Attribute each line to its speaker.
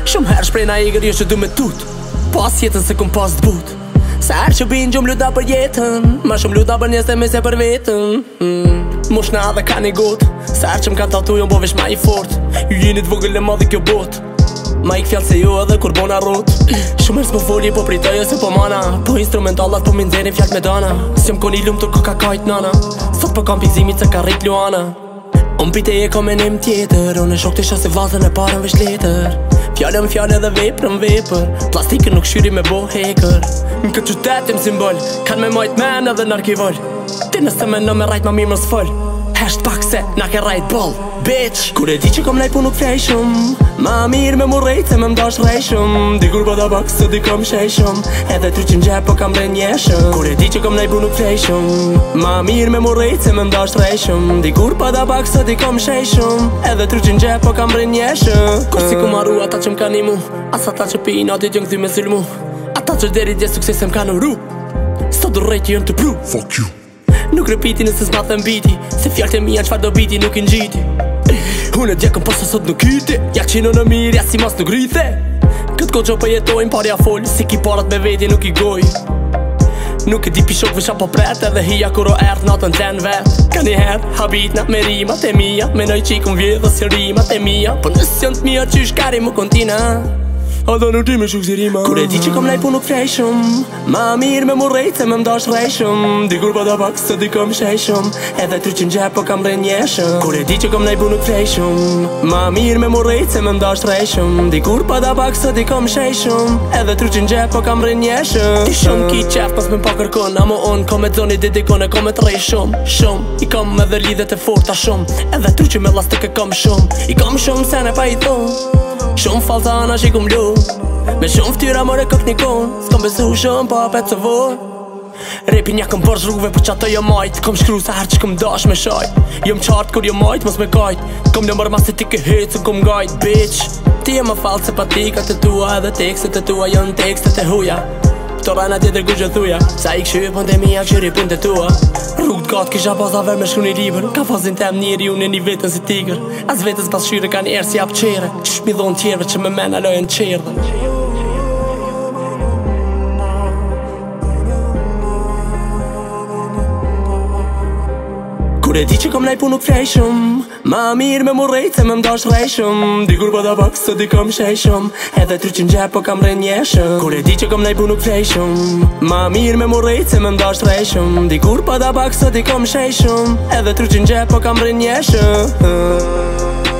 Speaker 1: Shumë herë shprejna eger jo që du me tut Pas jetën se kum pas t'but Se herë që bin gjumë luta për jetën Ma shumë luta për njës e mese për vetën Mush në adhe ka një got Se herë që m'ka tatu jo m'bo vesh ma i fort Ju jeni t'vogël e madhe kjo bot Ma ik fjallë se jo edhe kur bona rot Shumë herë s'po foli po pritoj se po mana Po instrumentalat po minzerin fjallë me dana Si m'kon i lumë të koka kajt nana Sot po kam pizimit se ka rrit Luana Unë pite e kom e nim tjetër Unë e shok të shas e vazën e parën vesh letër Fjallën fjallë edhe veprën vepër Plastikën nuk shyri me bo heker Në këtë qytet jem simbol Kan me majt men edhe narkivol Ti nëse me në me rajt ma mirë më s'fol Hesht pak se na ke rajt bol Bitch Kur e di që kom lejt po nuk frejshëm Ma mirë me mu rejt se me mdash rejshëm Dikur po da bak se di kom shejshëm Edhe 300 gjep po kam renjeshëm Kur e di që kom lejt po nuk frejshëm Ma mirë me mu rejt se me mdash rejshëm Dikur po da bak se di kom shejshëm Edhe 300 gjep po kam renjeshëm Kur si ku maru ata që m'ka një mu As ata që pi natit jën këthy me zulmu Ata që deri dje sukses e m'ka në ru Sto du rejt jën të pru
Speaker 2: Fuck you
Speaker 1: Nuk repiti nëse s'ma thëm biti Se fjallë të mija qfar do biti nuk i ngjiti Unë e djekëm po se sot nuk iti Ja qino në mirë, ja si mas nuk rrithe Këtë ko gjo po jetojnë parja fol Si ki parat me veti nuk i goj Nuk e di pishok vësha po pret Edhe hija kur o ert natën ten vet Ka një her, habit na me rimat e mija Menoj qikun vjedhë si rimat e mija Po nësë janë t'mija qysh kari mu kontina Ata nuk ti me shuk si rima Kur e di që kom lejt po nuk frejshëm Ma mirë me mu rejt se me mdash rejshëm Dikur pa da pak se di kom shejshëm Edhe 300 gjep po kam renjeshëm Kur e di që kom lejt po nuk frejshëm Ma mirë me mu rejt se me mdash rejshëm Dikur pa da pak se di kom shejshëm Edhe 300 gjep po kam renjeshëm Ti shumë ki qef pas me pa kërkon Amo on kom e zoni didikon e kom e të rej shumë Shumë I kom edhe lidhet e forta shumë Edhe tru që me lastik e kom shumë I kom shumë se ne pa i thonë Shumë falsa ana që i kum lu Me shumë ftyra more kok një kon S'kom besu shumë pa apet të vor Repi nja këm bërsh rrugve për që ato jo majt Kom shkru sa her që këm dash me shajt Jom qartë kur jo majt mos me kajt Kom në mërë mas e ti ke hit se kom gajt Bitch Ti e më falë se patikat e tua Edhe tekstet e tua janë tekstet e huja Këto rana tjetër ku që thuja Sa i këshyri pun të mija këshyri pun të tua Rrugë t'gat kisha pas aver me shku një liber Ka fazin tem njeri unë e një vetën si tiger As vetës pas shyre ka një erë si ap qere Qysh mi dhonë tjerve që me mena lojën qerë Kur e di që kom lejt po nuk frejshëm Ma mirë me mu rejt se me mdash rejshëm Dikur pa da bak se di kom shejshëm Edhe 300 gjep po kam renjeshëm Kur e di që kom lejt po nuk frejshëm Ma mirë me mu rejt se me mdash rejshëm Dikur pa da bak se di kom shejshëm Edhe 300 gjep po kam renjeshëm